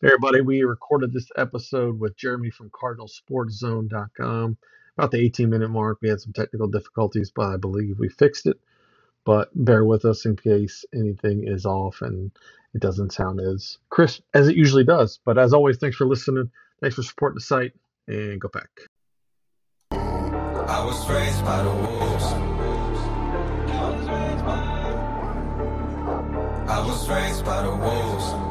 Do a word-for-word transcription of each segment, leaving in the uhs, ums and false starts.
Hey everybody, we recorded this episode with Jeremy from Cardinal Sports Zone dot com. About the eighteen minute mark, we had some technical difficulties, but I believe we fixed it. But bear with us in case anything is off and it doesn't sound as crisp as it usually does. But as always, thanks for listening. Thanks for supporting the site, and go Pack. I was raised by the wolves. I was raised by the wolves.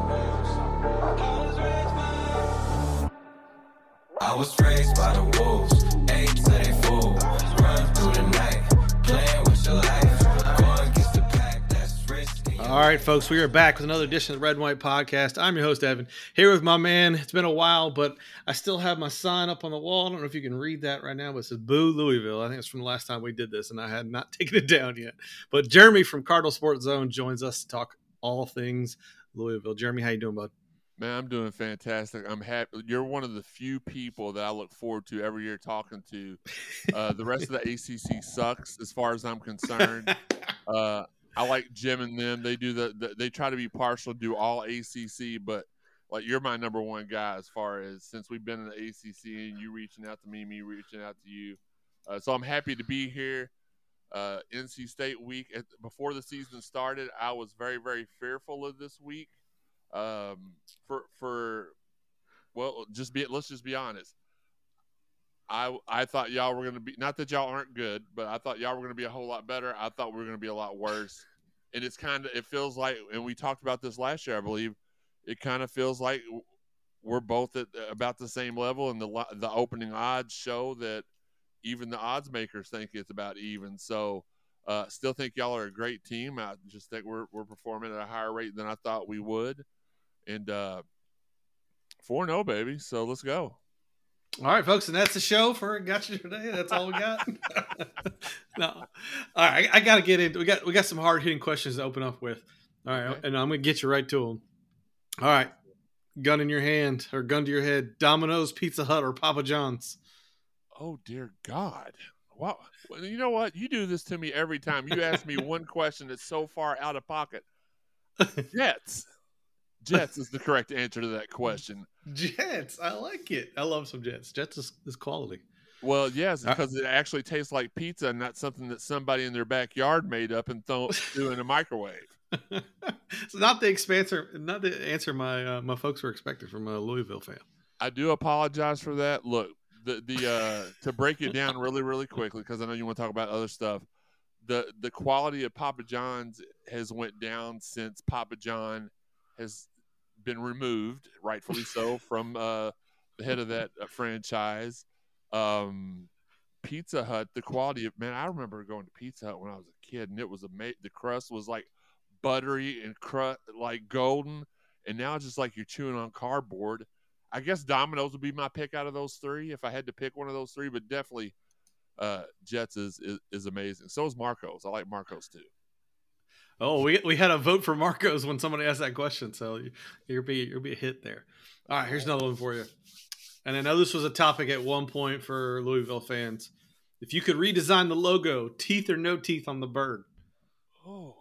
I was raised by the wolves, eight to they fool. Run through the night, playing with your life. Going against the pack, that's risky. All right, folks, we are back with another edition of the Red and White Podcast. I'm your host, Evan, here with my man. It's been a while, but I still have my sign up on the wall. I don't know if you can read that right now, but it says Boo Louisville. I think it's from the last time we did this, and I had not taken it down yet. But Jeremy from Cardinal Sports Zone joins us to talk all things Louisville. Jeremy, how you doing, bud? Man, I'm doing fantastic. I'm happy. You're one of the few people that I look forward to every year talking to. Uh, the rest of the A C C sucks as far as I'm concerned. Uh, I like Jim and them. They do the, the they try to be partial, do all A C C, but like you're my number one guy as far as since we've been in the A C C and you reaching out to me, me reaching out to you. Uh, so I'm happy to be here. Uh, N C State week at, before the season started, I was very very fearful of this week. Um, for for well, just be let's just be honest. I I thought y'all were gonna be not that y'all aren't good, but I thought y'all were gonna be a whole lot better. I thought we were gonna be a lot worse, and it's kind of it feels like, and we talked about this last year, I believe. It kind of feels like we're both at about the same level, and the the opening odds show that even the odds makers think it's about even. So, uh, still think y'all are a great team. I just think we're we're performing at a higher rate than I thought we would. And uh, four and oh, baby. So let's go. All right, folks, and that's the show for Gotcha Today. That's all we got. No, all right, I, I got to get into. We got we got some hard hitting questions to open up with. All right, okay. And I'm gonna get you right to them. All right, gun in your hand or gun to your head. Domino's, Pizza Hut, or Papa John's? Oh dear God! Wow, well, you know what? You do this to me every time. You ask me one question that's so far out of pocket. Jets. Jets is the correct answer to that question. Jets, I like it. I love some Jets. Jets is, is quality. Well, yes, because it actually tastes like pizza and not something that somebody in their backyard made up and th- threw in a microwave. It's not the answer, not the answer my uh, my folks were expecting from a Louisville fan. I do apologize for that. Look, the the uh, to break it down really really quickly, because I know you want to talk about other stuff. The the quality of Papa John's has went down since Papa John has been removed, rightfully so, from uh, the head of that uh, franchise. Um, Pizza Hut, the quality of man, I remember going to Pizza Hut when I was a kid, and it was amazing. The crust was like buttery and crust like golden, and now it's just like you're chewing on cardboard. I guess Domino's would be my pick out of those three if I had to pick one of those three, but definitely uh, Jets is, is is amazing. So is Marco's. I like Marco's too. Oh, we we had a vote for Marcos when somebody asked that question, so you'll be you'll be a hit there. All right, here's another one for you. And I know this was a topic at one point for Louisville fans. If you could redesign the logo, teeth or no teeth on the bird? Oh,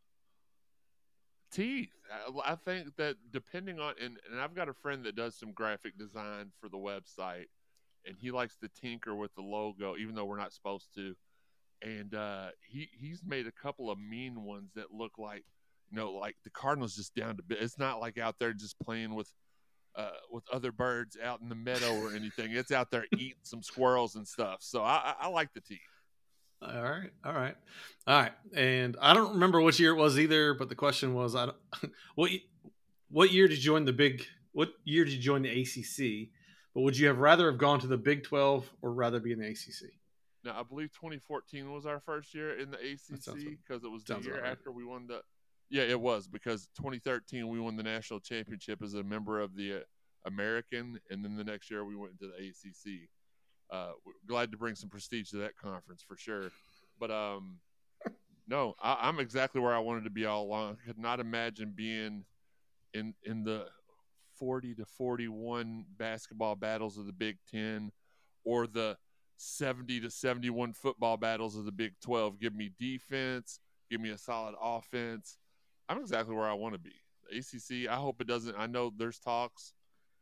teeth. I, I think that depending on and, and I've got a friend that does some graphic design for the website, and he likes to tinker with the logo, even though we're not supposed to. And uh, he he's made a couple of mean ones that look like, you know, like the Cardinals just down to bit. It's not like out there just playing with uh, with other birds out in the meadow or anything. It's out there eating some squirrels and stuff. So I, I, I like the teeth. All right, all right, all right. And I don't remember which year it was either, but the question was, I don't, what what year did you join the big? What year did you join the A C C? But would you have rather have gone to the Big twelve or rather be in the A C C? Now, I believe twenty fourteen was our first year in the A C C because it was the year after right. we won the – yeah, it was because twenty thirteen we won the national championship as a member of the uh, American, and then the next year we went to the A C C. Uh, we're glad to bring some prestige to that conference for sure. But, um, no, I, I'm exactly where I wanted to be all along. I could not imagine being in in the forty to forty-one basketball battles of the Big Ten or the – seventy to seventy-one football battles of the Big twelve. Give me defense. Give me a solid offense. I'm exactly where I want to be. The A C C, I hope it doesn't. I know there's talks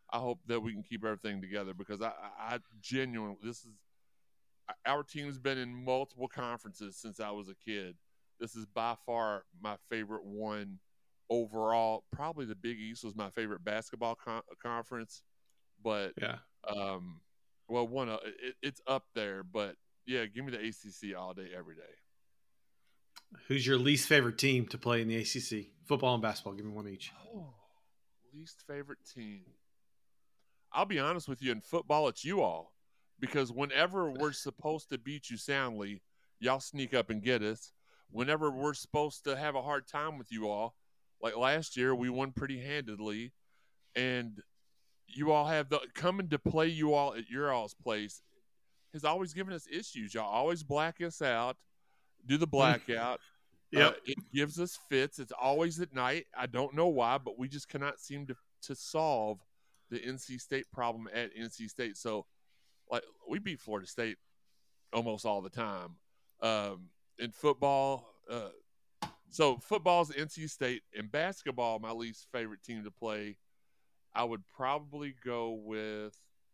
I hope that we can keep everything together because I, I, I genuinely, this is, our team's been in multiple conferences since I was a kid. This is by far my favorite one overall. Probably the Big East was my favorite basketball con- conference, but Yeah. um, well, one uh, it, it's up there. But yeah, give me the A C C all day, every day. Who's your least favorite team to play in the A C C? Football and basketball. Give me one each. Oh, least favorite team. I'll be honest with you. In football, it's you all, because whenever we're supposed to beat you soundly, y'all sneak up and get us. Whenever we're supposed to have a hard time with you all, like last year, we won pretty handedly, and you all have the coming to play you all at your all's place has always given us issues. Y'all always black us out, do the blackout. Yep. Uh, it gives us fits. It's always at night. I don't know why, but we just cannot seem to, to solve the N C State problem at N C State. So, like, we beat Florida State almost all the time. Um, in football, uh, so football's N C State. In basketball, my least favorite team to play, I would probably go with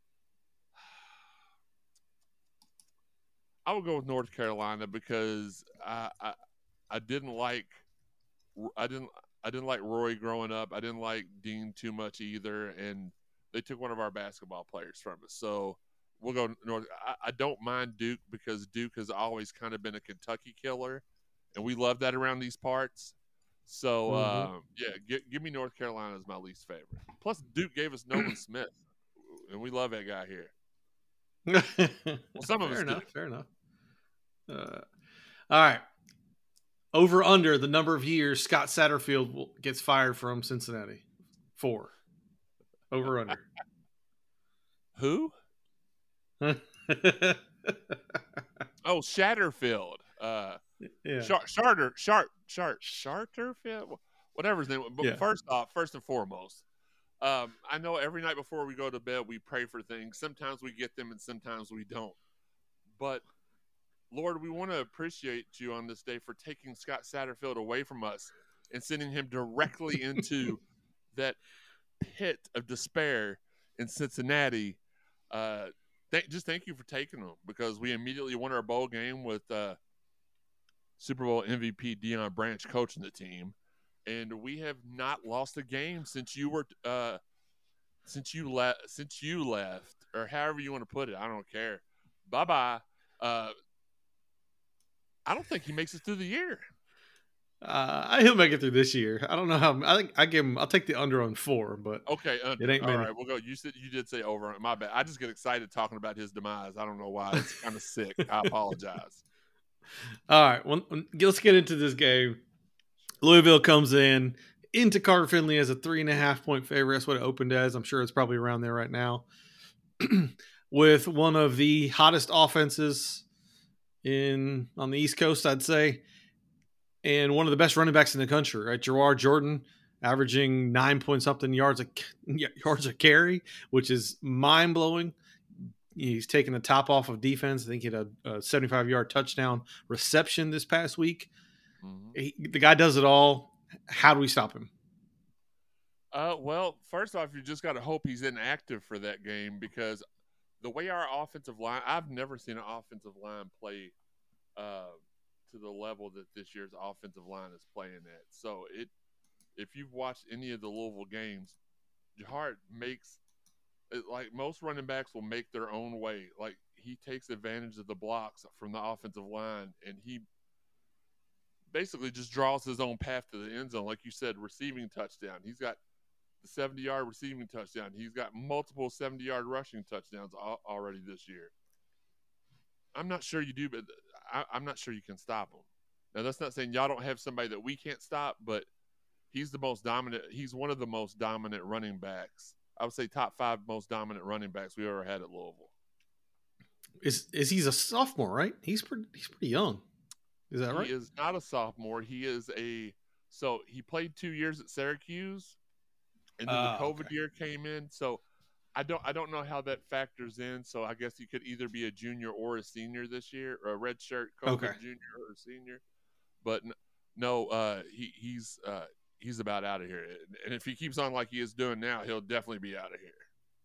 I would go with North Carolina because I, I I didn't like I didn't I didn't like Roy growing up. I didn't like Dean too much either, and they took one of our basketball players from us. So we'll go North. I, I don't mind Duke because Duke has always kind of been a Kentucky killer, and we love that around these parts. So Mhm. uh, yeah, give, give me North Carolina as my least favorite. Plus Duke gave us Nolan Smith, and we love that guy here. Well, some of fair us enough. do. Fair enough. Uh, all right. Over under the number of years Scott Satterfield will, gets fired from Cincinnati. Four. Over under. Who? Oh, Shatterfield. Uh, yeah. Char- Charter, Chart, Chart, Charterfield, whatever his name. But Yeah. first off, first and foremost, um, I know every night before we go to bed, we pray for things. Sometimes we get them, and sometimes we don't. But Lord, we want to appreciate you on this day for taking Scott Satterfield away from us and sending him directly into that pit of despair in Cincinnati. Uh, th- just thank you for taking him, because we immediately won our bowl game with uh, Super Bowl M V P Deion Branch coaching the team, and we have not lost a game since you were uh, since you left since you left, or however you want to put it. I don't care. Bye bye. Uh, I don't think he makes it through the year. Uh, he'll make it through this year. I don't know how. I think I give him. I'll take the under on four, but Okay, under. it ain't All many. right, we'll go. You said you did say over. My bad. I just get excited talking about his demise. I don't know why. It's kind of sick. I apologize. All right, well, let's get into this game. Louisville comes in into Carter Finley as a three and a half point favorite. That's what it opened as. I'm sure it's probably around there right now. With one of the hottest offenses in on the East Coast, I'd say, and one of the best running backs in the country, right? Gerard Jordan averaging nine point something yards a yards a carry, which is mind blowing. He's taken the top off of defense. I think he had a, a seventy-five yard touchdown reception this past week. Mm-hmm. He, the guy does it all. How do we stop him? Uh, well, first off, you just got to hope he's inactive for that game, because the way our offensive line, I've never seen an offensive line play uh, to the level that this year's offensive line is playing at. So it, if you've watched any of the Louisville games, Gerard makes it, like most running backs will make their own way. Like, he takes advantage of the blocks from the offensive line, and he basically just draws his own path to the end zone. Like you said, receiving touchdown. He's got the seventy yard receiving touchdown. He's got multiple seventy yard rushing touchdowns already this year. I'm not sure you do, but I, I'm not sure you can stop him. Now, that's not saying y'all don't have somebody that we can't stop, but he's the most dominant. He's one of the most dominant running backs. I would say top five most dominant running backs we ever had at Louisville. Is is he's a sophomore, right? He's pretty he's pretty young. Is that he right? He is not a sophomore. He is a so he played two years at Syracuse, and then Uh, the COVID okay. year came in. So I don't I don't know how that factors in. So I guess he could either be a junior or a senior this year, or a redshirt COVID Okay. junior or a senior. But no, uh, he he's uh, he's about out of here. And if he keeps on like he is doing now, he'll definitely be out of here.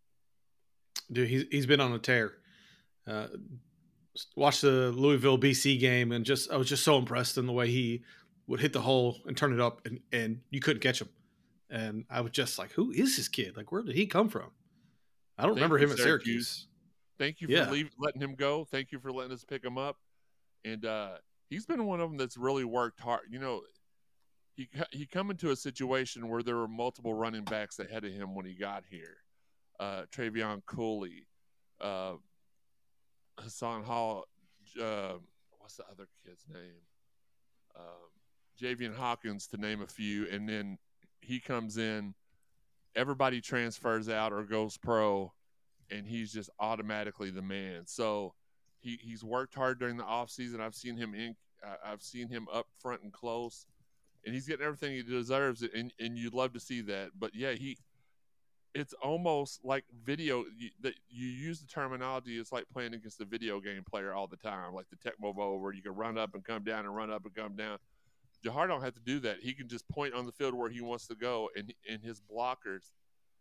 Dude, he's he's been on a tear. Uh, watched the Louisville B C game and just I was just so impressed in the way he would hit the hole and turn it up and, and you couldn't catch him. And I was just like, who is this kid? Like, where did he come from? I don't Thank remember you, him at Syracuse. Syracuse. Thank you for Yeah. leave, letting him go. Thank you for letting us pick him up. And uh, he's been one of them that's really worked hard. You know, he he come into a situation where there were multiple running backs ahead of him when he got here. Uh, Travion Cooley, uh, Hassan Hall, uh, what's the other kid's name? Um, Javian Hawkins, to name a few. And then he comes in, everybody transfers out or goes pro, and he's just automatically the man. So he, he's worked hard during the offseason. I've seen him in, uh, I've seen him up front and close, and he's getting everything he deserves, and, and you'd love to see that. But yeah, he, it's almost like video you, that you use the terminology. It's like playing against a video game player all the time, like the Tecmo Bowl, where you can run up and come down and run up and come down. Jahar don't have to do that. He can just point on the field where he wants to go, and and his blockers.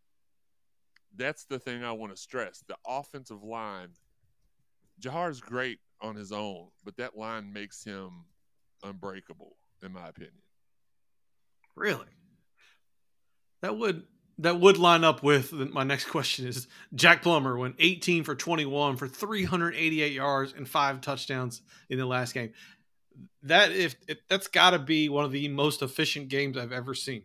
That's the thing I want to stress. The offensive line, Jahar's great on his own, but that line makes him unbreakable, in my opinion. Really? That would that would line up with my next question is Jack Plummer went eighteen for twenty-one for three hundred eighty-eight yards and five touchdowns in the last game. That if, if that's got to be one of the most efficient games I've ever seen.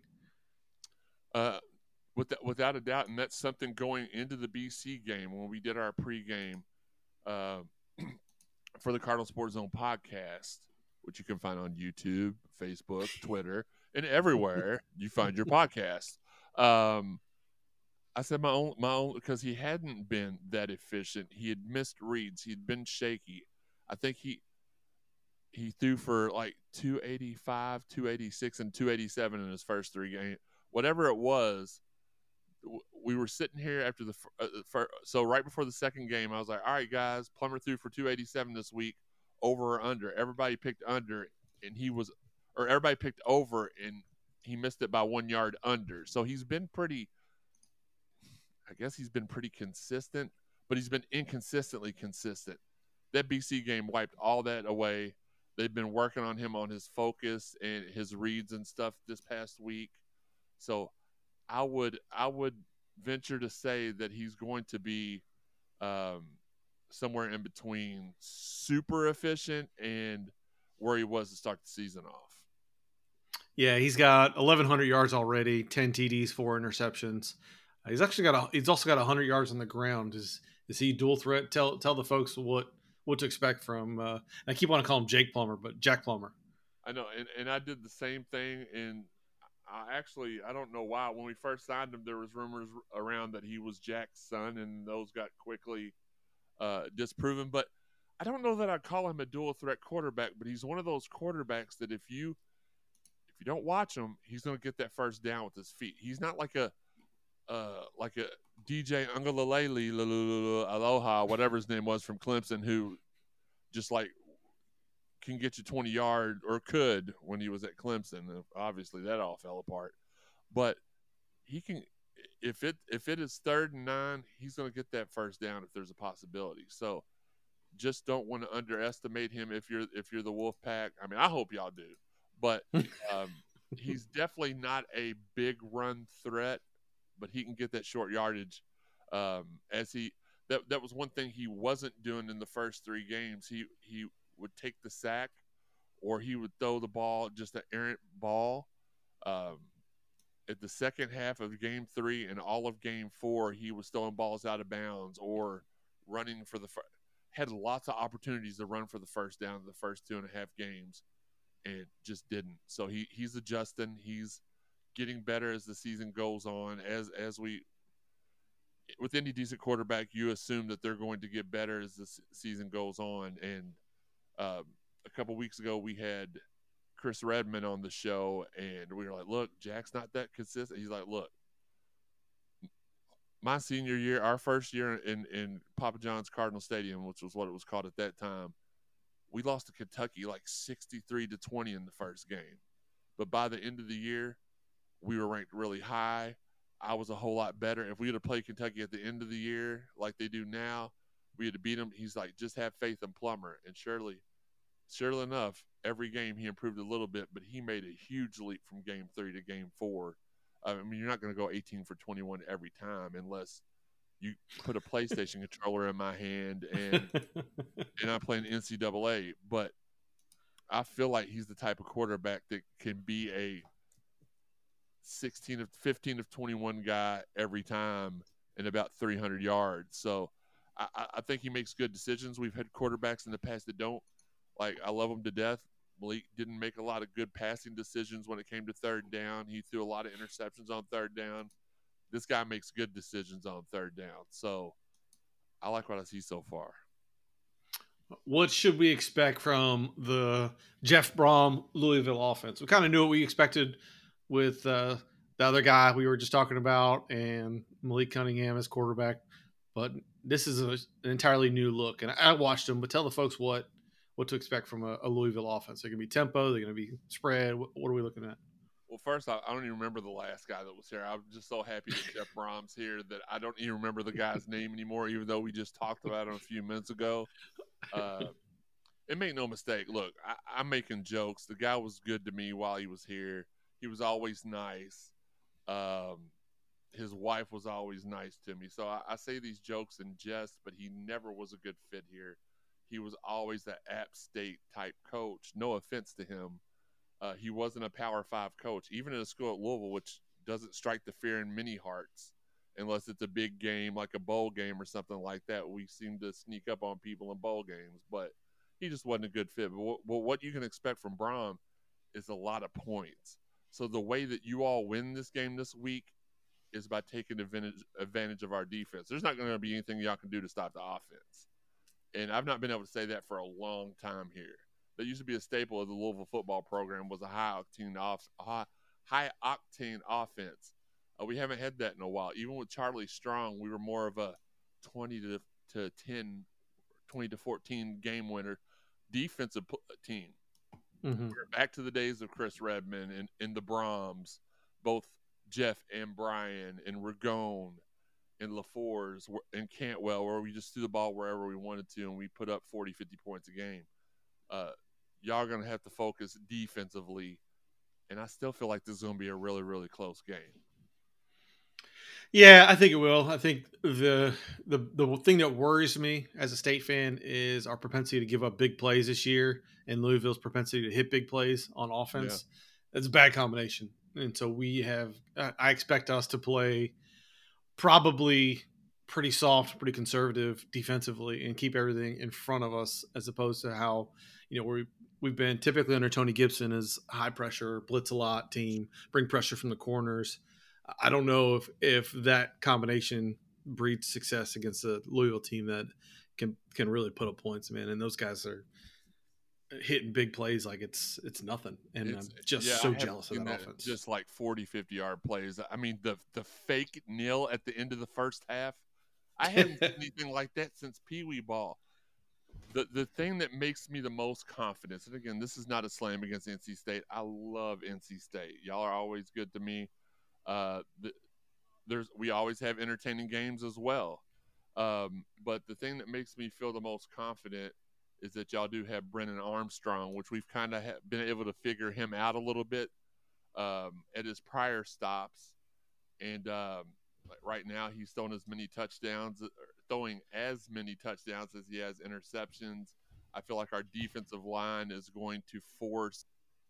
Uh, with that, without a doubt, and that's something going into the B C game when we did our pregame uh, for the Cardinal Sports Zone podcast, which you can find on YouTube, Facebook, Twitter, and everywhere you find your podcast. Um, I said my own, my own, because he hadn't been that efficient. He had missed reads. He'd been shaky. I think he he threw for like two eighty-five, two eighty-six, and two eighty-seven in his first three games. Whatever it was, we were sitting here after the uh, for, so right before the second game, I was like, all right, guys, Plummer threw for two eighty-seven this week, over or under. Everybody picked under, and he was, or everybody picked over, and he missed it by one yard under. So he's been pretty, I guess he's been pretty consistent, but he's been inconsistently consistent. That B C game wiped all that away. They've been working on him on his focus and his reads and stuff this past week. So I would I would venture to say that he's going to be um, somewhere in between super efficient and where he was to start the season off. Yeah, he's got eleven hundred yards already, ten T Ds, four interceptions. Uh, he's actually got a, he's also got one hundred yards on the ground. Is is he dual threat? Tell tell the folks what what to expect from. Uh, I keep wanting to call him Jake Plummer, but Jack Plummer. I know, and, and I did the same thing. And I actually I don't know why when we first signed him, there was rumors around that he was Jack's son, and those got quickly uh, disproven. But I don't know that I'd call him a dual threat quarterback. But he's one of those quarterbacks that if you if you don't watch him, he's going to get that first down with his feet. He's not like a uh, like a D J Ungalalele Aloha, whatever his name was from Clemson, who just like can get you twenty yard or could when he was at Clemson. Obviously, that all fell apart. But he can, if it if it is third and nine, he's going to get that first down if there's a possibility. So just don't want to underestimate him if you're if you're the Wolfpack. I mean, I hope y'all do, but um, he's definitely not a big run threat. But he can get that short yardage. Um, as he that that was one thing he wasn't doing in the first three games. He he would take the sack, or he would throw the ball, just an errant ball. Um, at the second half of game three and all of game four, he was throwing balls out of bounds or running for the first. Had lots of opportunities to run for the first down in the first two and a half games, and just didn't. So he he's adjusting. He's getting better as the season goes on. As as we, with any decent quarterback, you assume that they're going to get better as the season goes on. And uh, a couple weeks ago, we had Chris Redman on the show, and we were like, "Look, Jack's not that consistent." He's like, "Look, my senior year, our first year in in Papa John's Cardinal Stadium, which was what it was called at that time, we lost to Kentucky like sixty-three to twenty in the first game, but by the end of the year, we were ranked really high. I was a whole lot better. If we had played Kentucky at the end of the year like they do now, we had to beat them. He's like, just have faith in Plummer. And surely, surely enough, every game he improved a little bit, but he made a huge leap from game three to game four. I mean, you're not going to go eighteen for twenty-one every time unless you put a PlayStation controller in my hand and and I'm playing N C double A. But I feel like he's the type of quarterback that can be a sixteen of fifteen of twenty-one guy every time and about three hundred yards. So I, I think he makes good decisions. We've had quarterbacks in the past that don't. Like, I love him to death. Malik didn't make a lot of good passing decisions when it came to third down. He threw a lot of interceptions on third down. This guy makes good decisions on third down. So I like what I see so far. What should we expect from the Jeff Brom Louisville offense? We kind of knew what we expected with uh, the other guy we were just talking about and Malik Cunningham as quarterback. But this is a, an entirely new look. And I watched them, but tell the folks what what to expect from a, a Louisville offense. They're going to be tempo. They're going to be spread. What, what are we looking at? Well, first, I, I don't even remember the last guy that was here. I'm just so happy that Jeff Brom's here that I don't even remember the guy's name anymore, even though we just talked about him a few minutes ago. Uh, and make no mistake, look, I, I'm making jokes. The guy was good to me while he was here. He was always nice. Um, his wife was always nice to me. So I, I say these jokes in jest, but he never was a good fit here. He was always that App State type coach. No offense to him. Uh, he wasn't a Power Five coach, even at a school at Louisville, which doesn't strike the fear in many hearts unless it's a big game like a bowl game or something like that. We seem to sneak up on people in bowl games, but he just wasn't a good fit. But what, but what you can expect from Brom is a lot of points. So the way that you all win this game this week is by taking advantage, advantage of our defense. There's not going to be anything y'all can do to stop the offense. And I've not been able to say that for a long time here. That used to be a staple of the Louisville football program was a high octane off high, high octane offense. Uh, we haven't had that in a while. Even with Charlie Strong, we were more of a twenty to ten, twenty to fourteen game winner defensive team. Mm-hmm. We're back to the days of Chris Redman and, and the Broms, both Jeff and Brian and Ragone and LaFours and Cantwell, where we just threw the ball wherever we wanted to and we put up forty, fifty points a game. Uh, y'all are going to have to focus defensively, and I still feel like this is going to be a really, really close game. Yeah, I think it will. I think the the the thing that worries me as a State fan is our propensity to give up big plays this year and Louisville's propensity to hit big plays on offense. Yeah. It's a bad combination. And so we have – I expect us to play probably pretty soft, pretty conservative defensively and keep everything in front of us as opposed to how – you know, we we've been typically under Tony Gibson as high pressure, blitz a lot team, bring pressure from the corners. I don't know if if that combination breeds success against a Louisville team that can can really put up points, man. And those guys are hitting big plays like it's it's nothing. And it's, I'm just yeah, so jealous of that, that offense. Just like forty, fifty yard plays. I mean, the the fake nil at the end of the first half. I haven't seen anything like that since Pee Wee ball. The the thing that makes me the most confident, and again, this is not a slam against N C State. I love N C State. Y'all are always good to me. Uh, the, there's we always have entertaining games as well. Um, but the thing that makes me feel the most confident is that y'all do have Brennan Armstrong, which we've kind of ha- been able to figure him out a little bit um, at his prior stops. And um, like right now, he's thrown as many touchdowns. throwing as many touchdowns as he has interceptions. I feel like our defensive line is going to force.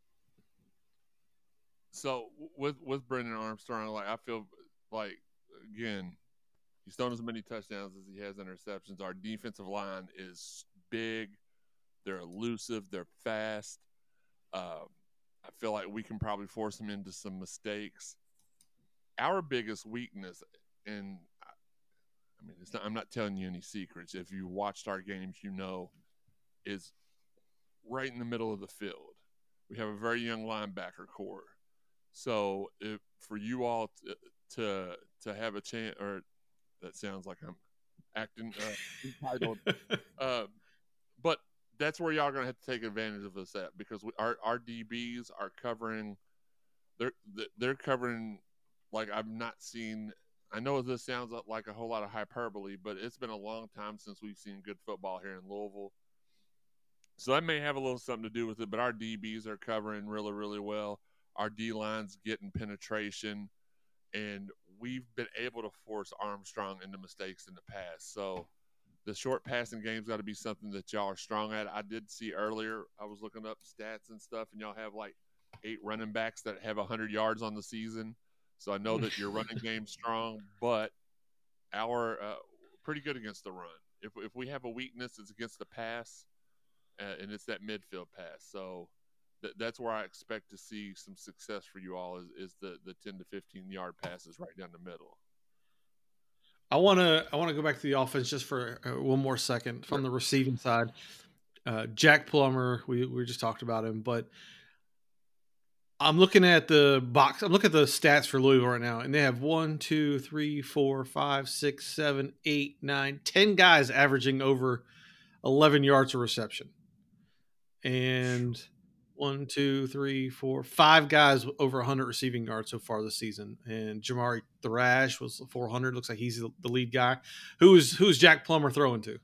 So with with Brennan Armstrong, like I feel like again, he's thrown as many touchdowns as he has interceptions. Our defensive line is big. They're elusive. They're fast. Uh, I feel like we can probably force them into some mistakes. Our biggest weakness, and I mean, it's not, I'm not telling you any secrets. If you watched our games, you know, is right in the middle of the field. We have a very young linebacker core. So if for you all to to, to have a chance, or that sounds like I'm acting uh, entitled, uh, but that's where y'all are going to have to take advantage of us at, because we, our our D Bs are covering, they're they're covering like I've not seen. I know this sounds like a whole lot of hyperbole, but it's been a long time since we've seen good football here in Louisville. So that may have a little something to do with it, but our D Bs are covering really, really well. Our D line's getting penetration, and we've been able to force Armstrong into mistakes in the past. So the short passing game's got to be something that y'all are strong at. I did see earlier, I was looking up stats and stuff, and y'all have like eight running backs that have one hundred yards on the season. So I know that your running game's strong, but our uh, pretty good against the run. If if we have a weakness, it's against the pass, uh, and it's that midfield pass. So th- that's where I expect to see some success for you all is, is the, the ten to fifteen yard passes right down the middle. I want to I want to go back to the offense just for uh, one more second from Sure. the receiving side. Uh, Jack Plummer, we we just talked about him, but I'm looking at the box. I'm looking at the stats for Louisville right now, and they have one, two, three, four, five, six, seven, eight, nine, ten guys averaging over eleven yards of reception, and one, two, three, four, five guys over one hundred receiving yards so far this season. And Jamari Thrash was four hundred. Looks like he's the lead guy. Who's who's Jack Plummer throwing to?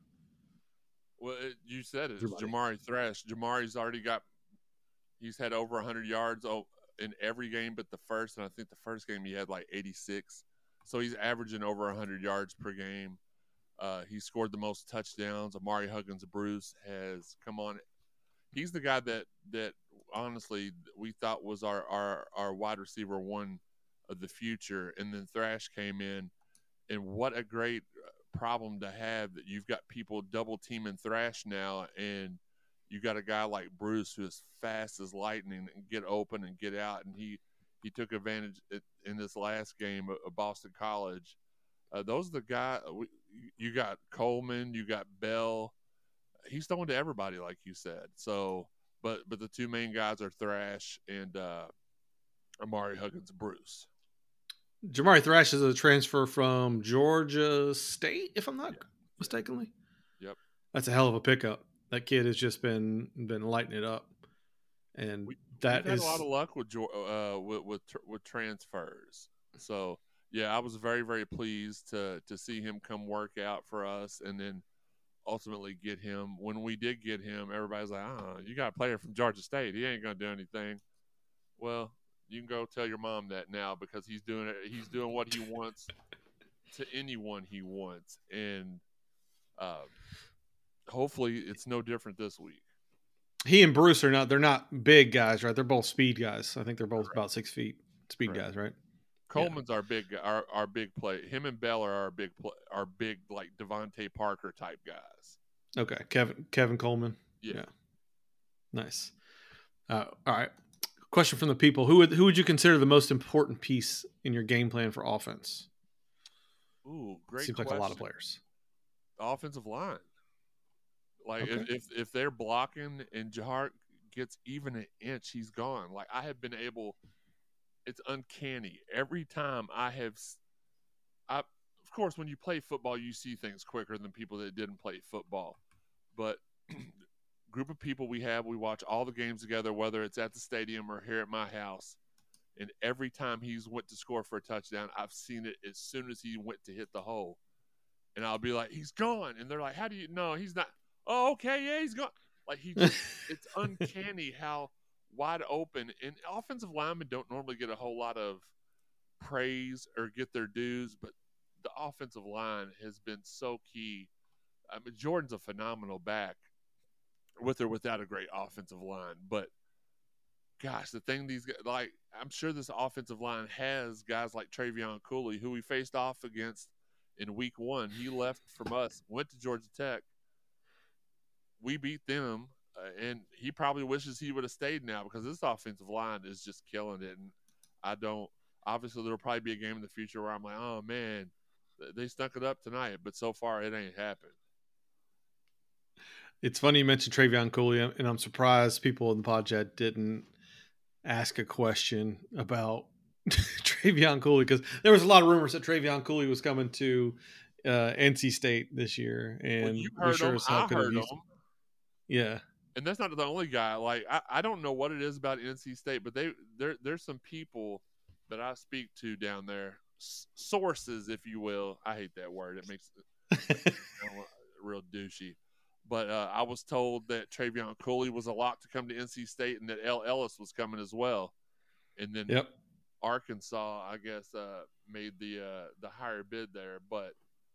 Well, it, you said it. It's Everybody. Jamari Thrash. Jamari's already got. He's had over one hundred yards in every game but the first, and I think the first game he had like eighty-six. So he's averaging over one hundred yards per game. Uh, he scored the most touchdowns. Amari Huggins-Bruce has come on. He's the guy that that honestly we thought was our, our, our wide receiver one of the future, and then Thrash came in, and what a great problem to have that you've got people double teaming Thrash now, and you got a guy like Bruce who is fast as lightning and get open and get out, and he he took advantage in this last game of Boston College. Uh, those are the guys. You got Coleman, you got Bell. He's throwing to everybody, like you said. So, but but the two main guys are Thrash and uh, Amari Huggins-Bruce. Jamari Thrash is a transfer from Georgia State, if I'm not yeah. mistakenly. Yep, that's a hell of a pickup. That kid has just been been lighting it up, and we, that we've is had a lot of luck with uh, with, with with transfers. So yeah, I was very very pleased to to see him come work out for us, and then ultimately get him. When we did get him, everybody's like, "Oh, you got a player from Georgia State. He ain't gonna do anything." Well, you can go tell your mom that now because he's doing it. He's doing what he wants to anyone he wants, and uh, hopefully it's no different this week. He and Bruce are not, they're not big guys, right? They're both speed guys. I think they're both Correct. about six feet speed Correct. guys, right? Coleman's yeah. our big, our, our big play. Him and Bell are our big, play, our big like Devontae Parker type guys. Okay. Kevin, Kevin Coleman. Yeah. yeah. Nice. Uh, all right. Question from the people. Who would, who would you consider the most important piece in your game plan for offense? Ooh, great Seems question. like a lot of players. The offensive line. Like okay. if, if if they're blocking and Jahart gets even an inch, he's gone. Like I have been able, it's uncanny. Every time I have, I of course when you play football, you see things quicker than people that didn't play football. But group of people we have, we watch all the games together, whether it's at the stadium or here at my house. And every time he's went to score for a touchdown, I've seen it as soon as he went to hit the hole. And I'll be like, he's gone. And they're like, how do you know? He's not. Oh, okay, yeah, he's gone. Like he just, it's uncanny how wide open. And offensive linemen don't normally get a whole lot of praise or get their dues, but the offensive line has been so key. I mean, Jordan's a phenomenal back with or without a great offensive line. But gosh, the thing these guys, like, I'm sure this offensive line has guys like Travion Cooley, who we faced off against in week one. He left from us, went to Georgia Tech. We beat them, uh, and he probably wishes he would have stayed now because this offensive line is just killing it. And I don't – obviously there will probably be a game in the future where I'm like, oh, man, they stuck it up tonight. But so far it ain't happened. It's funny you mentioned Travion Cooley, and I'm surprised people in the pod chat didn't ask a question about Travion Cooley because there was a lot of rumors that Travion Cooley was coming to uh, N C State this year. And well, you heard sure him. I heard him. Yeah. And that's not the only guy. Like, I, I don't know what it is about N C State, but they there there's some people that I speak to down there, s- sources, if you will. I hate that word. It makes it real douchey. But uh, I was told that Travion Cooley was a lock to come to N C State, and that L. Ellis was coming as well. And then Yep. Arkansas, I guess, uh, made the uh, the higher bid there. But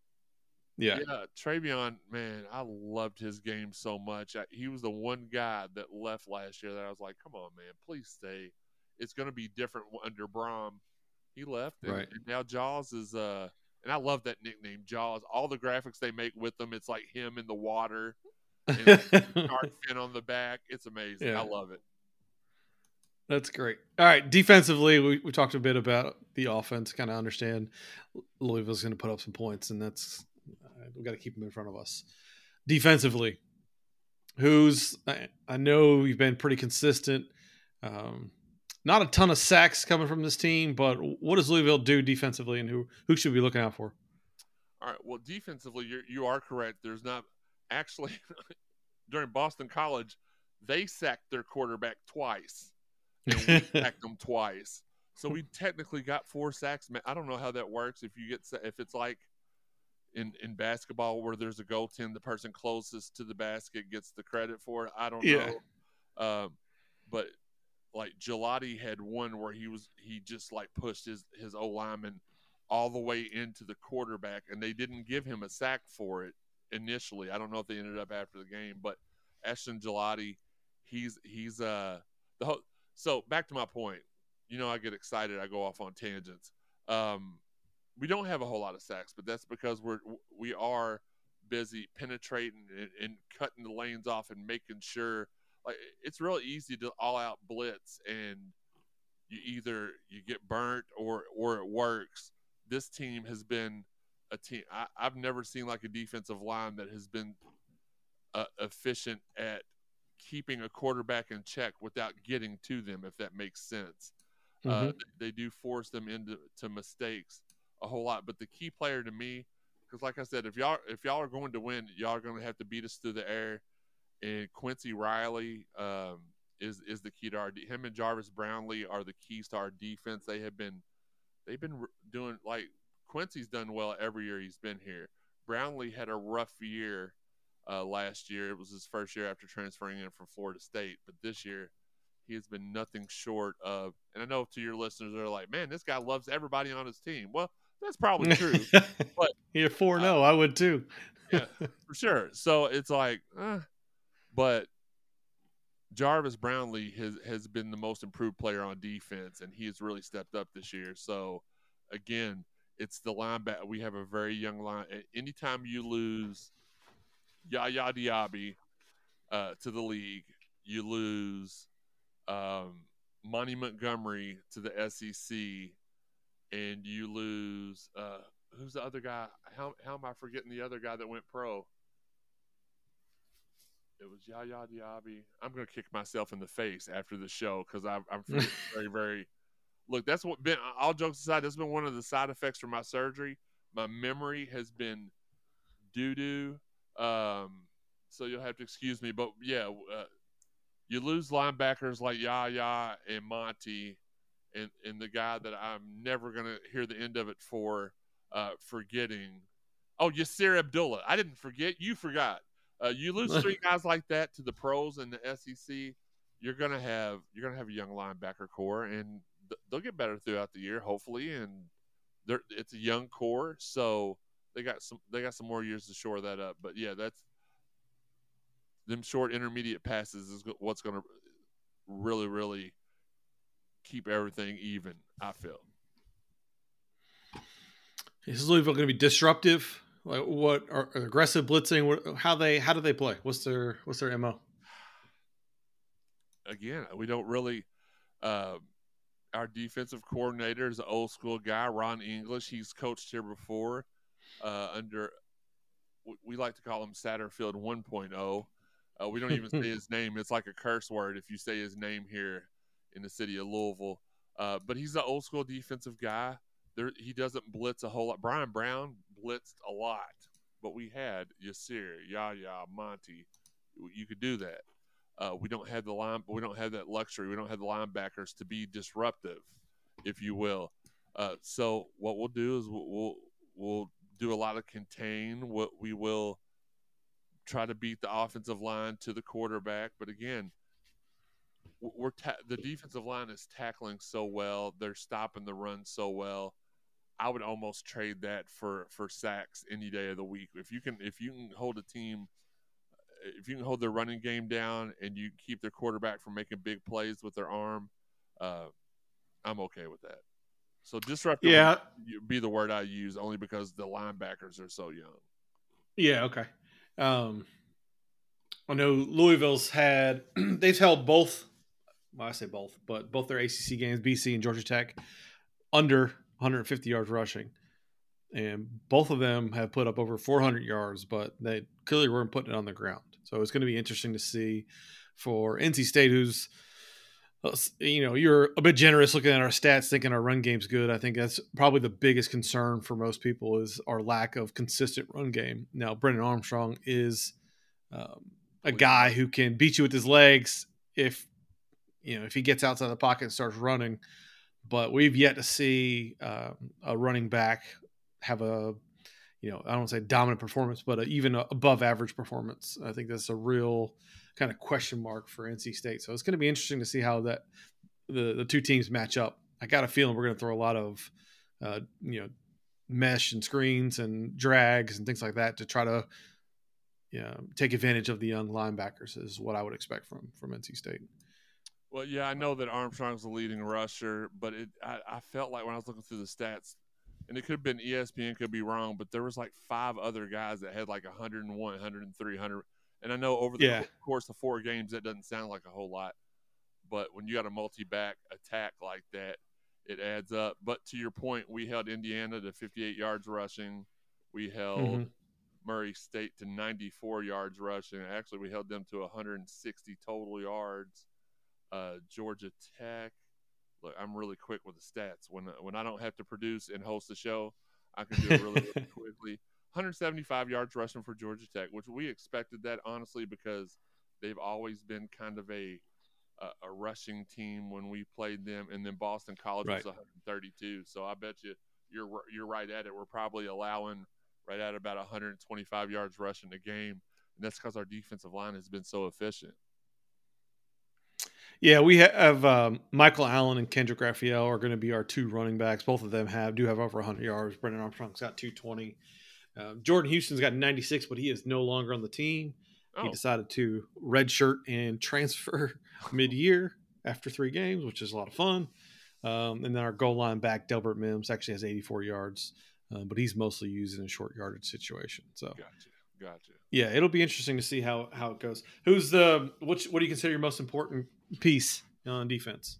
Yeah. yeah, Travion, man, I loved his game so much. I, he was the one guy that left last year that I was like, come on, man, please stay. It's going to be different under Brom. He left, and, Right. and now Jaws is uh, and I love that nickname, Jaws. All the graphics they make with them, it's like him in the water and shark fin on the back. It's amazing. Yeah. I love it. That's great. All right, defensively, we, we talked a bit about the offense, kind of understand Louisville's going to put up some points, and that's uh, we got to keep them in front of us. Defensively, who's I, I know you've been pretty consistent. Um, not a ton of sacks coming from this team, but what does Louisville do defensively, and who who should we be looking out for? All right. Well, defensively, you're, you are correct. There's not actually during Boston College, they sacked their quarterback twice, and we sacked them twice. So we technically got four sacks. I don't know how that works. If you get if it's like in in basketball where there's a goaltend, the person closest to the basket gets the credit for it. I don't Yeah. know. Um, but like Gelati had one where he was he just like pushed his his O lineman all the way into the quarterback, and they didn't give him a sack for it initially. I don't know if they ended up after the game, but Ashton Gelati, he's he's uh the whole, so back to my point. You know, I get excited. I go off on tangents. Um, we don't have a whole lot of sacks, but that's because we're we are busy penetrating and, and cutting the lanes off and making sure. Like, it's real easy to all out blitz, and you either you get burnt or or it works. This team has been a team. I, I've never seen like a defensive line that has been uh, efficient at keeping a quarterback in check without getting to them, if that makes sense. Mm-hmm. Uh, they do force them into to mistakes a whole lot. But the key player to me, because like I said, if y'all if y'all are going to win, y'all are going to have to beat us through the air. And Quincy Riley um, is is the key to our him and Jarvis Brownlee are the keys to our defense. They have been they've been doing like Quincy's done well every year he's been here. Brownlee had a rough year uh, last year. It was his first year after transferring in from Florida State, but this year he has been nothing short of. And I know to your listeners they're like, man, this guy loves everybody on his team. Well, that's probably true. But you're four no, uh, I would too. Yeah, for sure. So it's like. Uh, But Jarvis Brownlee has, has been the most improved player on defense, and he has really stepped up this year. So, again, it's the linebacker. We have a very young line. Anytime you lose Yaya Diaby uh, to the league, you lose um, Monty Montgomery to the S E C, and you lose uh, – who's the other guy? How, how am I forgetting the other guy that went pro? It was Yaya Diaby. I'm going to kick myself in the face after the show because I'm, I'm very, very – look, that's what been – all jokes aside, that's been one of the side effects from my surgery. My memory has been doo-doo. Um, so you'll have to excuse me. But, yeah, uh, you lose linebackers like Yaya and Monty and, and the guy that I'm never going to hear the end of it for uh, forgetting. Oh, Yasir Abdullah. I didn't forget. You forgot. Uh, you lose three guys like that to the pros and the S E C, you're gonna have you're gonna have a young linebacker core, and th- they'll get better throughout the year, hopefully. And they're it's a young core, so they got some they got some more years to shore that up. But yeah, that's them short intermediate passes is what's gonna really really keep everything even. I feel. Is Louisville going to be disruptive? Like what are, are aggressive blitzing? What, how they how do they play? What's their what's their M O? Again, we don't really. Uh, our defensive coordinator is an old school guy, Ron English. He's coached here before uh, under. We like to call him Satterfield one point oh. Uh, we don't even say his name. It's like a curse word if you say his name here in the city of Louisville. Uh, but he's an old school defensive guy. There, he doesn't blitz a whole lot. Brian Brown blitzed a lot, but we had Yasir, Yaya, Monty. You could do that. Uh, we don't have the line. We don't have that luxury. We don't have the linebackers to be disruptive, if you will. Uh, so what we'll do is we'll, we'll we'll do a lot of contain. What we will try to beat the offensive line to the quarterback, but again, we're ta- the defensive line is tackling so well. They're stopping the run so well. I would almost trade that for for sacks any day of the week. If you can if you can hold a team, if you can hold their running game down and you keep their quarterback from making big plays with their arm, uh, I'm okay with that. So disruptor Yeah. would be the word I use, only because the linebackers are so young. Yeah. Okay. Um, I know Louisville's had they've held both. Well, I say both, but both their A C C games, B C and Georgia Tech, under one hundred fifty yards rushing, and both of them have put up over four hundred yards, but they clearly weren't putting it on the ground. So it's going to be interesting to see for N C State, who's, you know, you're a bit generous looking at our stats, thinking our run game's good. I think that's probably the biggest concern for most people is our lack of consistent run game. Now, Brennan Armstrong is um, a guy who can beat you with his legs if, you know, if he gets outside the pocket and starts running. But we've yet to see uh, a running back have a, you know, I don't want to say dominant performance, but a, even a above average performance. I think that's a real kind of question mark for N C State. So it's going to be interesting to see how that the, the two teams match up. I got a feeling we're going to throw a lot of, uh, you know, mesh and screens and drags and things like that to try to, you know, take advantage of the young linebackers is what I would expect from, from N C State. Well, yeah, I know that Armstrong's the leading rusher, but it I, I felt like when I was looking through the stats, and it could have been E S P N, could be wrong, but there was like five other guys that had like one hundred one, one hundred three, one hundred. And I know over the Yeah. course of four games, that doesn't sound like a whole lot. But when you got a multi-back attack like that, it adds up. But to your point, we held Indiana to fifty-eight yards rushing. We held mm-hmm. Murray State to ninety-four yards rushing. Actually, we held them to one hundred sixty total yards. Uh, Georgia Tech. Look, I'm really quick with the stats. When when I don't have to produce and host the show, I can do it really, really quickly. one hundred seventy-five yards rushing for Georgia Tech, which we expected that, honestly, because they've always been kind of a a, a rushing team when we played them. And then Boston College right. was one hundred thirty-two. So I bet you you're you're right at it. We're probably allowing right at about one hundred twenty-five yards rushing a game, and that's because our defensive line has been so efficient. Yeah, we have um, Michael Allen and Kendrick Raphael are going to be our two running backs. Both of them have do have over one hundred yards. Brendan Armstrong's got two twenty. Um, Jordan Houston's got ninety-six, but he is no longer on the team. Oh. He decided to redshirt and transfer mid-year after three games, which is a lot of fun. Um, and then our goal line back, Delbert Mims, actually has eighty-four yards, uh, but he's mostly used in a short yardage situation. So, gotcha, gotcha. Yeah, it'll be interesting to see how how it goes. Who's the which? What do you consider your most important piece on defense?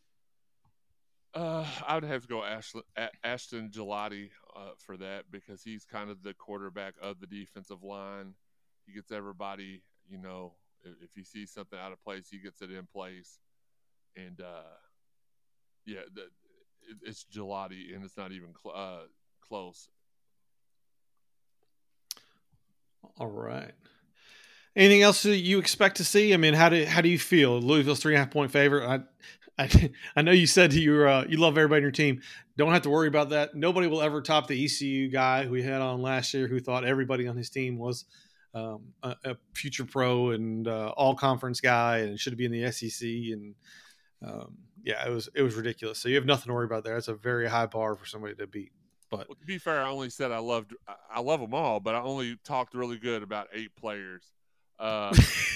Uh, I would have to go Ashton, Ashton Gelati uh, for that, because he's kind of the quarterback of the defensive line. He gets everybody, you know, if, if he sees something out of place, he gets it in place. And, uh, yeah, the, it, it's Gelati, and it's not even cl- uh, close. All right. Anything else that you expect to see? I mean, how do how do you feel? Louisville's three and a half point favorite. I I, I know you said you uh, you love everybody in your team. Don't have to worry about that. Nobody will ever top the E C U guy who we had on last year, who thought everybody on his team was um, a, a future pro and uh, all conference guy and should be in the S E C. And um, yeah, it was it was ridiculous. So you have nothing to worry about there. That's a very high bar for somebody to beat. But well, to be fair, I only said I loved I love them all, but I only talked really good about eight players. Uh,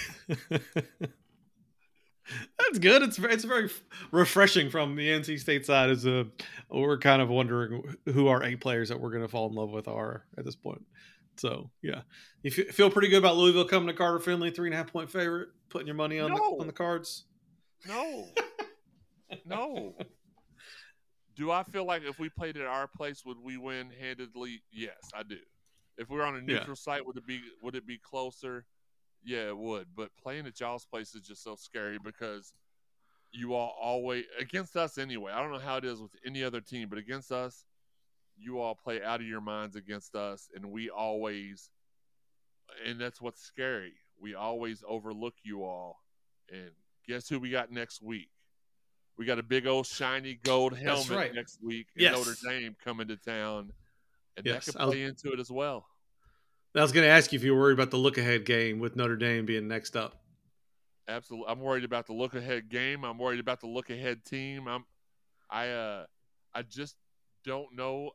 That's good. It's very, it's very refreshing from the N C State side. As a we're kind of wondering who our eight players that we're going to fall in love with are at this point. So yeah, you f- feel pretty good about Louisville coming to Carter Finley, three and a half point favorite, putting your money on no. the on the cards. No, no. Do I feel like if we played at our place, would we win handedly? Yes, I do. If we were on a neutral yeah. site, would it be would it be closer? Yeah, it would. But playing at y'all's place is just so scary, because you all always against us anyway. I don't know how it is with any other team, but against us, you all play out of your minds against us, and we always, and that's what's scary. We always overlook you all. And guess who we got next week? We got a big old shiny gold That's helmet right. next week in Yes. Notre Dame coming to town, and Yes, that could I was- play into it as well. I was going to ask you if you were worried about the look ahead game with Notre Dame being next up. Absolutely, I'm worried about the look ahead game. I'm worried about the look ahead team. I'm, I, uh, I just don't know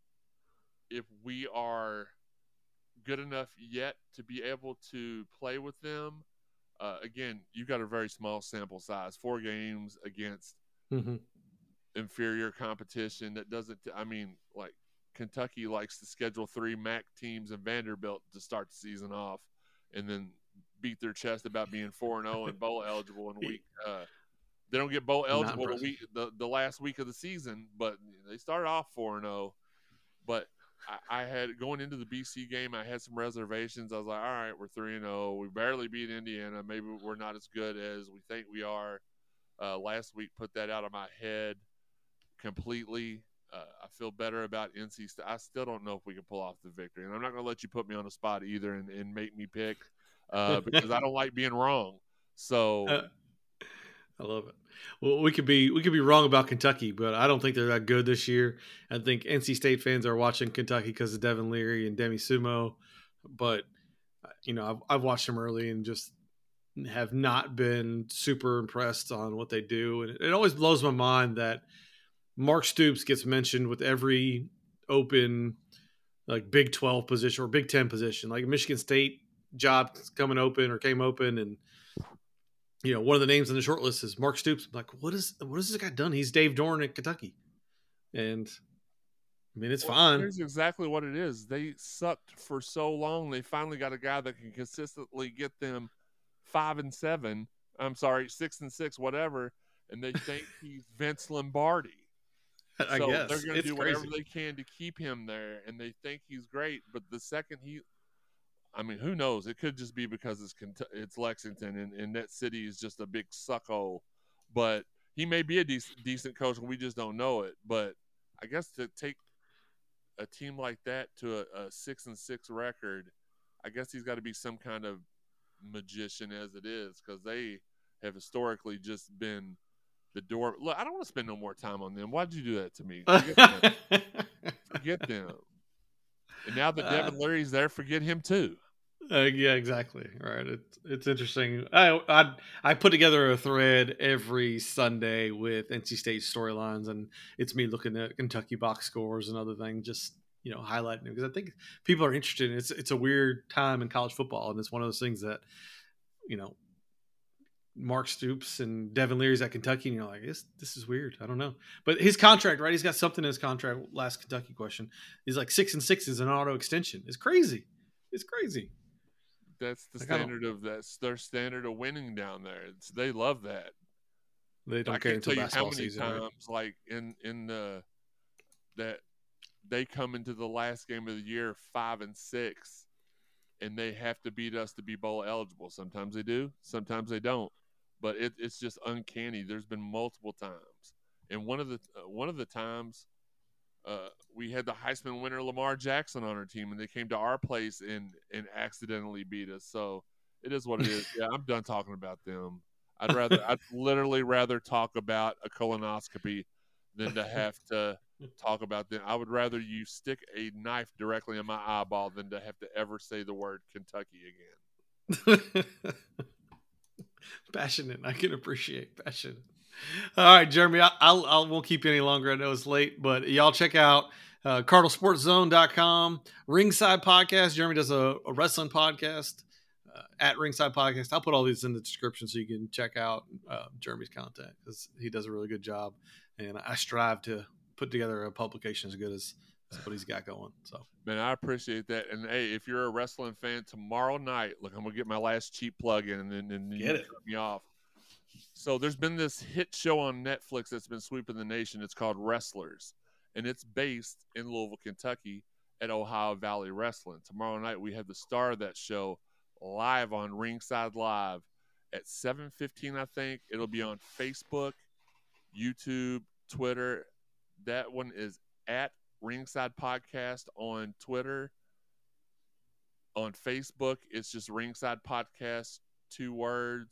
if we are good enough yet to be able to play with them. Uh, again, you got a very small sample size, four games against Mm-hmm. inferior competition. That doesn't. I mean, like Kentucky likes to schedule three M A C teams and Vanderbilt to start the season off, and then beat their chest about being four and zero and bowl eligible in week. Uh, they don't get bowl eligible the week the, the last week of the season, but they started off four and zero. But I, I had going into the B C game, I had some reservations. I was like, all right, we're three and zero. We barely beat Indiana. Maybe we're not as good as we think we are. Uh, last week put that out of my head completely. Uh, I feel better about N C State. I still don't know if we can pull off the victory, and I'm not going to let you put me on the spot either and, and make me pick uh, because I don't like being wrong. So uh, I love it. Well, we could be we could be wrong about Kentucky, but I don't think they're that good this year. I think N C State fans are watching Kentucky because of Devin Leary and Demi Sumo, but you know I've, I've watched them early and just have not been super impressed on what they do, and it always blows my mind that Mark Stoops gets mentioned with every open like Big twelve position or Big ten position, like Michigan State job coming open or came open, and you know, one of the names on the short list is Mark Stoops. I'm like, what is what has this guy done? He's Dave Dorn at Kentucky. And I mean, it's well, fine. Here's exactly what it is. They sucked for so long. They finally got a guy that can consistently get them five and seven. I'm sorry, six and six, whatever. And they think he's Vince Lombardi. I so guess. they're going to It's do crazy. whatever they can to keep him there. And they think he's great. But the second he I mean, who knows? It could just be because it's it's Lexington and, and that city is just a big suckhole. But he may be a decent, decent coach, and we just don't know it. But I guess to take a team like that to a, a six and six record, I guess he's got to be some kind of magician as it is, because they have historically just been the door. Look, I don't want to spend no more time on them. Why'd you do that to me? Forget them. Forget them. And now that Devin Leary's there, forget him too. Uh, yeah, exactly. All right, it's it's interesting. I I I put together a thread every Sunday with N C State storylines, and it's me looking at Kentucky box scores and other things, just you know highlighting it because I think people are interested. In it. It's it's a weird time in college football, and it's one of those things that you know Mark Stoops and Devin Leary's at Kentucky, and you're like, this this is weird. I don't know, but his contract, right? He's got something in his contract. Last Kentucky question, he's like six and six is an auto extension. It's crazy. It's crazy. That's the standard of that's their standard of winning down there. It's, they love that. They don't I care can't until tell you basketball how many season, times, right? like in in the that they come into the last game of the year five and six, and they have to beat us to be bowl eligible. Sometimes they do, sometimes they don't. But it, it's just uncanny. There's been multiple times, and one of the uh, one of the times. Uh, we had the Heisman winner Lamar Jackson on our team, and they came to our place and and accidentally beat us. So it is what it is. Yeah, I'm done talking about them. I'd rather, I'd literally rather talk about a colonoscopy than to have to talk about them. I would rather you stick a knife directly in my eyeball than to have to ever say the word Kentucky again. Passionate. I can appreciate passionate. All right, Jeremy, I, I'll, I won't keep you any longer. I know it's late, but y'all check out uh, Cardinal Sports Zone dot com, Ringside Podcast. Jeremy does a, a wrestling podcast uh, at Ringside Podcast. I'll put all these in the description so you can check out uh, Jeremy's content because he does a really good job. And I strive to put together a publication as good as, as what he's got going. So, man, I appreciate that. And hey, if you're a wrestling fan, tomorrow night, look, I'm gonna get my last cheap plug in, and then and, and you Get it. cut me off. So there's been this hit show on Netflix that's been sweeping the nation. It's called Wrestlers, and it's based in Louisville, Kentucky at Ohio Valley Wrestling. Tomorrow night we have the star of that show live on Ringside Live at seven fifteen, I think. It'll be on Facebook, YouTube, Twitter. That one is at Ringside Podcast on Twitter. On Facebook, it's just Ringside Podcast, two words.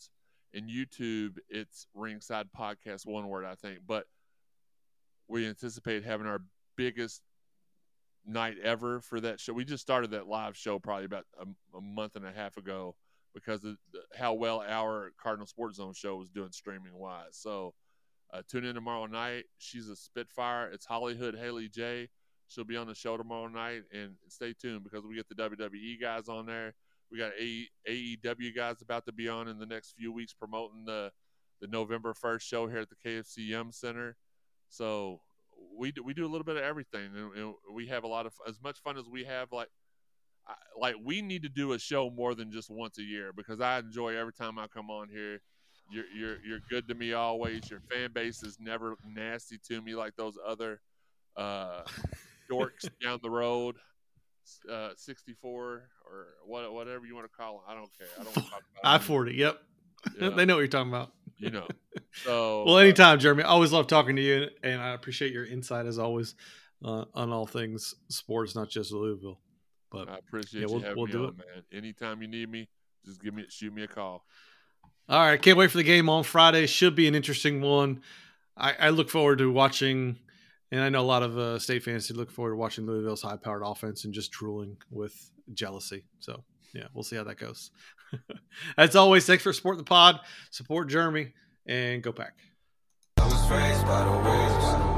In YouTube, it's Ringside Podcast, one word, I think. But we anticipate having our biggest night ever for that show. We just started that live show probably about a, a month and a half ago because of the, how well our Cardinal Sports Zone show was doing streaming wise. So uh, tune in tomorrow night. She's a Spitfire. It's Hollywood Haley J. She'll be on the show tomorrow night, and stay tuned because we get the W W E guys on there. We got A E W guys about to be on in the next few weeks promoting the the November first show here at the K F C Yum Center. So we do, we do a little bit of everything, and, and we have a lot of as much fun as we have. Like I, like we need to do a show more than just once a year because I enjoy every time I come on here. You're you're you're good to me always. Your fan base is never nasty to me like those other uh, dorks down the road. Uh, sixty-four or what, whatever you want to call them. I don't care. I don't want to talk about I forty. Yep. Yeah. They know what you're talking about. You know. So well, anytime, Jeremy. I always love talking to you, and I appreciate your insight as always uh, on all things sports, not just Louisville. But I appreciate yeah, you we'll, having we'll me do on, it. man. Anytime you need me, just give me shoot me a call. All right, can't wait for the game on Friday. Should be an interesting one. I, I look forward to watching, and I know a lot of uh, State fans who look forward to watching Louisville's high-powered offense and just drooling with jealousy. So, yeah, we'll see how that goes. As always, thanks for supporting the pod. Support Jeremy, and go Pack. I was raised by the wolves.